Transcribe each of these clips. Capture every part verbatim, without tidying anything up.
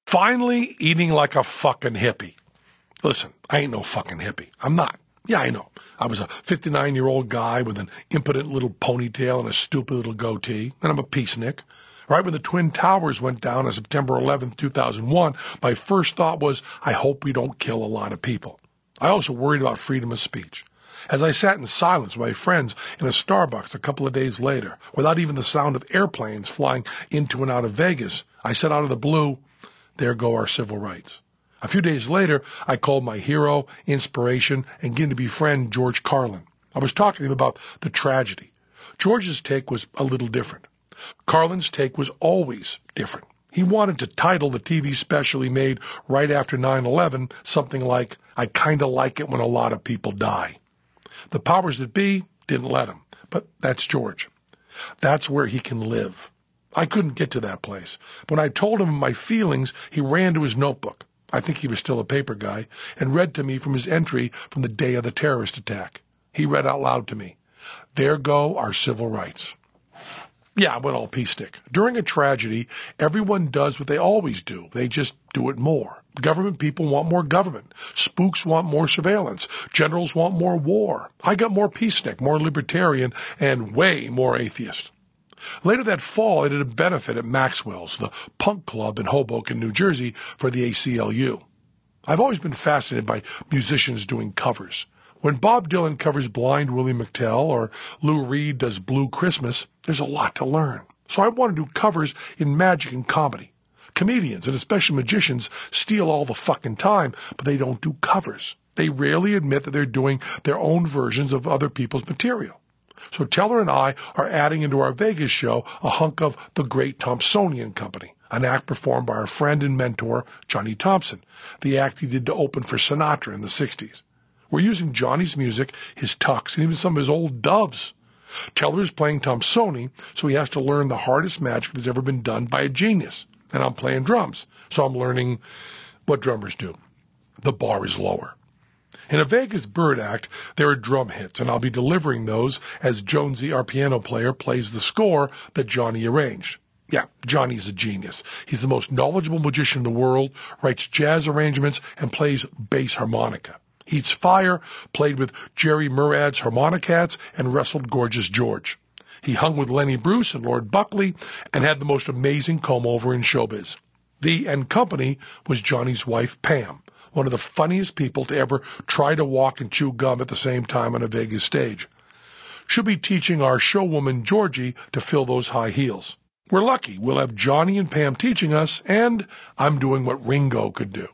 Finally eating like a fucking hippie. Listen, I ain't no fucking hippie. I'm not. Yeah, I know. I was a fifty-nine-year-old guy with an impotent little ponytail and a stupid little goatee, and I'm a peacenik. Right when the Twin Towers went down on September eleventh, two thousand one, my first thought was, I hope we don't kill a lot of people. I also worried about freedom of speech. As I sat in silence with my friends in a Starbucks a couple of days later, without even the sound of airplanes flying into and out of Vegas, I said out of the blue, there go our civil rights. A few days later, I called my hero, inspiration, and getting-to-be friend George Carlin. I was talking to him about the tragedy. George's take was a little different. Carlin's take was always different. He wanted to title the T V special he made right after nine eleven something like, I Kinda Like It When a Lot of People Die. The powers that be didn't let him, but that's George. That's where he can live. I couldn't get to that place. When I told him my feelings, he ran to his notebook. I think he was still a paper guy, and read to me from his entry from the day of the terrorist attack. He read out loud to me, there go our civil rights. Yeah, I went all peacenik. During a tragedy, everyone does what they always do. They just do it more. Government people want more government. Spooks want more surveillance. Generals want more war. I got more peacenik, more libertarian, and way more atheist. Later that fall, I did a benefit at Maxwell's, the punk club in Hoboken, New Jersey, for the A C L U. I've always been fascinated by musicians doing covers. When Bob Dylan covers Blind Willie McTell or Lou Reed does Blue Christmas, there's a lot to learn. So I want to do covers in magic and comedy. Comedians, and especially magicians, steal all the fucking time, but they don't do covers. They rarely admit that they're doing their own versions of other people's material. So Teller and I are adding into our Vegas show a hunk of The Great Thompsonian Company, an act performed by our friend and mentor, Johnny Thompson, the act he did to open for Sinatra in the sixties. We're using Johnny's music, his tucks, and even some of his old doves. Teller is playing Thompsoni, so he has to learn the hardest magic that's ever been done by a genius. And I'm playing drums, so I'm learning what drummers do. The bar is lower. In a Vegas Bird Act, there are drum hits, and I'll be delivering those as Jonesy, our piano player, plays the score that Johnny arranged. Yeah, Johnny's a genius. He's the most knowledgeable magician in the world, writes jazz arrangements, and plays bass harmonica. Eats Fire, played with Jerry Murad's Harmonicats, and wrestled Gorgeous George. He hung with Lenny Bruce and Lord Buckley, and had the most amazing comb-over in showbiz. The and company was Johnny's wife, Pam, one of the funniest people to ever try to walk and chew gum at the same time on a Vegas stage. She'll be teaching our showwoman, Georgie, to fill those high heels. We're lucky. We'll have Johnny and Pam teaching us, and I'm doing what Ringo could do.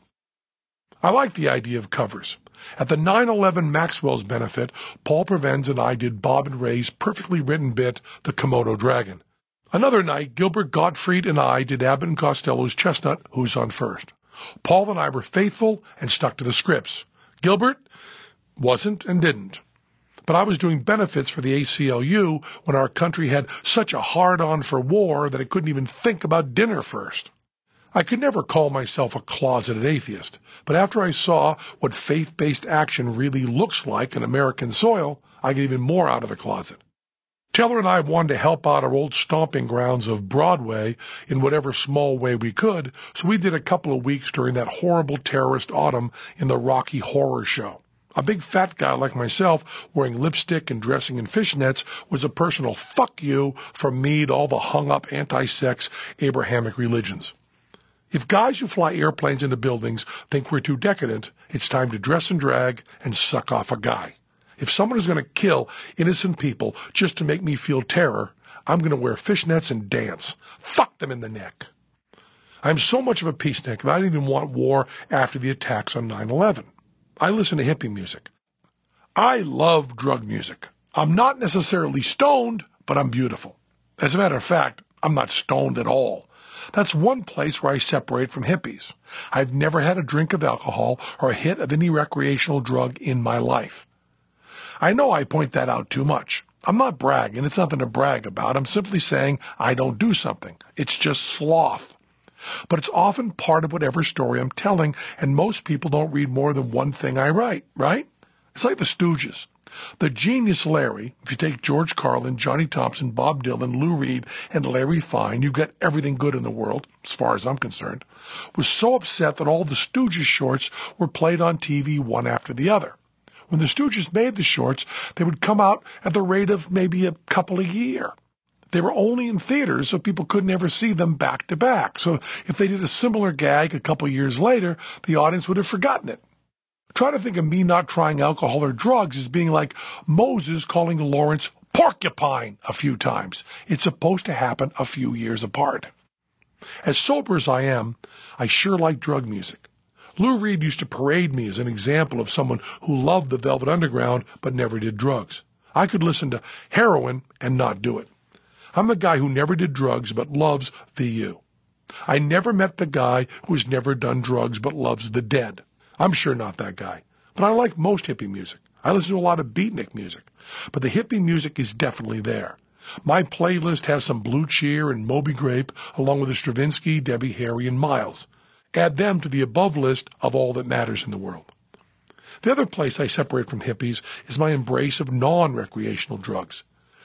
I like the idea of covers. At the nine eleven Maxwell's benefit, Paul Prevens and I did Bob and Ray's perfectly written bit, The Komodo Dragon. Another night, Gilbert Gottfried and I did Abbott and Costello's Chestnut, Who's on First. Paul and I were faithful and stuck to the scripts. Gilbert wasn't and didn't. But I was doing benefits for the A C L U when our country had such a hard-on for war that it couldn't even think about dinner first. I could never call myself a closeted atheist, but after I saw what faith-based action really looks like in American soil, I got even more out of the closet. Teller and I wanted to help out our old stomping grounds of Broadway in whatever small way we could, so we did a couple of weeks during that horrible terrorist autumn in the Rocky Horror Show. A big fat guy like myself, wearing lipstick and dressing in fishnets, was a personal fuck you from me to all the hung-up anti-sex Abrahamic religions. If guys who fly airplanes into buildings think we're too decadent, it's time to dress and drag and suck off a guy. If someone is going to kill innocent people just to make me feel terror, I'm going to wear fishnets and dance. Fuck them in the neck. I'm so much of a peacenik that I didn't even want war after the attacks on nine eleven. I listen to hippie music. I love drug music. I'm not necessarily stoned, but I'm beautiful. As a matter of fact, I'm not stoned at all. That's one place where I separate from hippies. I've never had a drink of alcohol or a hit of any recreational drug in my life. I know I point that out too much. I'm not bragging. It's nothing to brag about. I'm simply saying I don't do something. It's just sloth. But it's often part of whatever story I'm telling, and most people don't read more than one thing I write, right? It's like the Stooges. The genius Larry, if you take George Carlin, Johnny Thompson, Bob Dylan, Lou Reed, and Larry Fine, you've got everything good in the world, as far as I'm concerned, was so upset that all the Stooges shorts were played on T V one after the other. When the Stooges made the shorts, they would come out at the rate of maybe a couple a year. They were only in theaters, so people could never see them back to back. So if they did a similar gag a couple years later, the audience would have forgotten it. Try to think of me not trying alcohol or drugs as being like Moses calling Lawrence porcupine a few times. It's supposed to happen a few years apart. As sober as I am, I sure like drug music. Lou Reed used to parade me as an example of someone who loved the Velvet Underground but never did drugs. I could listen to heroin and not do it. I'm the guy who never did drugs but loves V U. I never met the guy who has never done drugs but loves the Dead. I'm sure not that guy. But I like most hippie music. I listen to a lot of beatnik music. But the hippie music is definitely there. My playlist has some Blue Cheer and Moby Grape, along with the Stravinsky, Debbie Harry, and Miles. Add them to the above list of all that matters in the world. The other place I separate from hippies is my embrace of non-recreational drugs.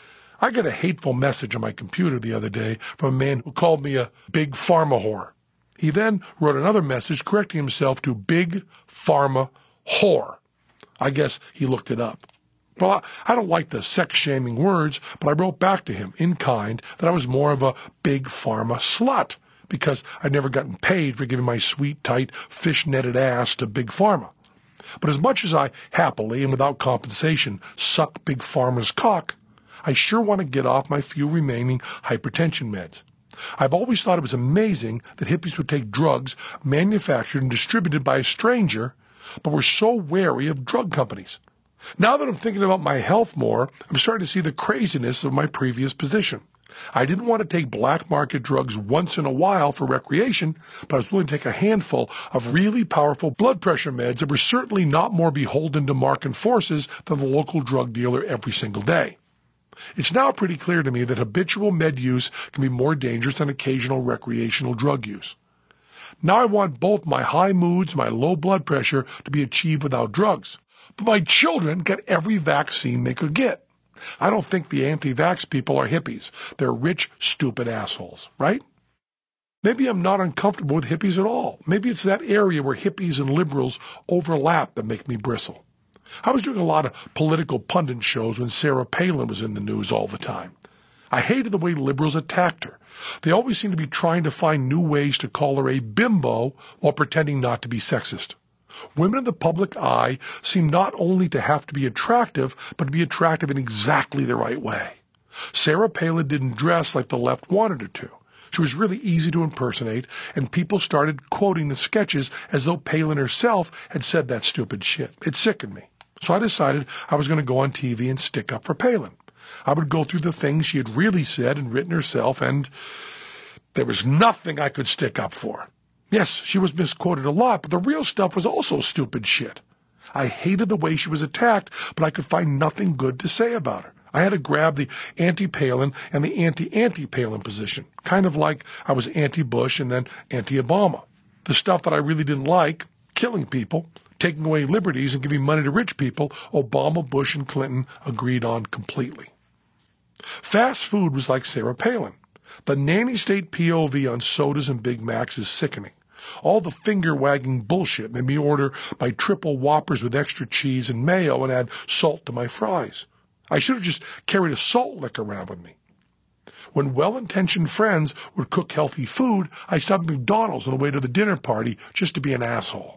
I got a hateful message on my computer the other day from a man who called me a big pharma whore. He then wrote another message correcting himself to big pharma whore. I guess he looked it up. Well, I don't like the sex-shaming words, but I wrote back to him in kind that I was more of a big pharma slut because I'd never gotten paid for giving my sweet, tight, fish-netted ass to big pharma. But as much as I happily and without compensation suck big pharma's cock, I sure want to get off my few remaining hypertension meds. I've always thought it was amazing that hippies would take drugs manufactured and distributed by a stranger, but were so wary of drug companies. Now that I'm thinking about my health more, I'm starting to see the craziness of my previous position. I didn't want to take black market drugs once in a while for recreation, but I was willing to take a handful of really powerful blood pressure meds that were certainly not more beholden to market forces than the local drug dealer every single day. It's now pretty clear to me that habitual med use can be more dangerous than occasional recreational drug use. Now I want both my high moods and my low blood pressure to be achieved without drugs. But my children get every vaccine they could get. I don't think the anti-vax people are hippies. They're rich, stupid assholes, right? Maybe I'm not uncomfortable with hippies at all. Maybe it's that area where hippies and liberals overlap that make me bristle. I was doing a lot of political pundit shows when Sarah Palin was in the news all the time. I hated the way liberals attacked her. They always seemed to be trying to find new ways to call her a bimbo while pretending not to be sexist. Women in the public eye seem not only to have to be attractive, but to be attractive in exactly the right way. Sarah Palin didn't dress like the left wanted her to. She was really easy to impersonate, and people started quoting the sketches as though Palin herself had said that stupid shit. It sickened me. So I decided I was going to go on T V and stick up for Palin. I would go through the things she had really said and written herself, and there was nothing I could stick up for. Yes, she was misquoted a lot, but the real stuff was also stupid shit. I hated the way she was attacked, but I could find nothing good to say about her. I had to grab the anti-Palin and the anti-anti-Palin position, kind of like I was anti-Bush and then anti-Obama. The stuff that I really didn't like, killing people, taking away liberties and giving money to rich people, Obama, Bush, and Clinton agreed on completely. Fast food was like Sarah Palin. The nanny state P O V on sodas and Big Macs is sickening. All the finger-wagging bullshit made me order my triple Whoppers with extra cheese and mayo and add salt to my fries. I should have just carried a salt lick around with me. When well-intentioned friends would cook healthy food, I stopped at McDonald's on the way to the dinner party just to be an asshole.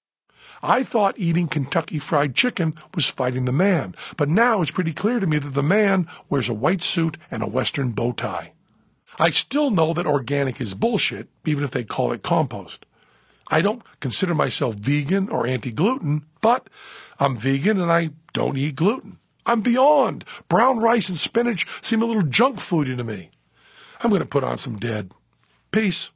I thought eating Kentucky Fried Chicken was fighting the man, but now it's pretty clear to me that the man wears a white suit and a Western bow tie. I still know that organic is bullshit, even if they call it compost. I don't consider myself vegan or anti-gluten, but I'm vegan and I don't eat gluten. I'm beyond. Brown rice and spinach seem a little junk foody to me. I'm going to put on some Dead. Peace.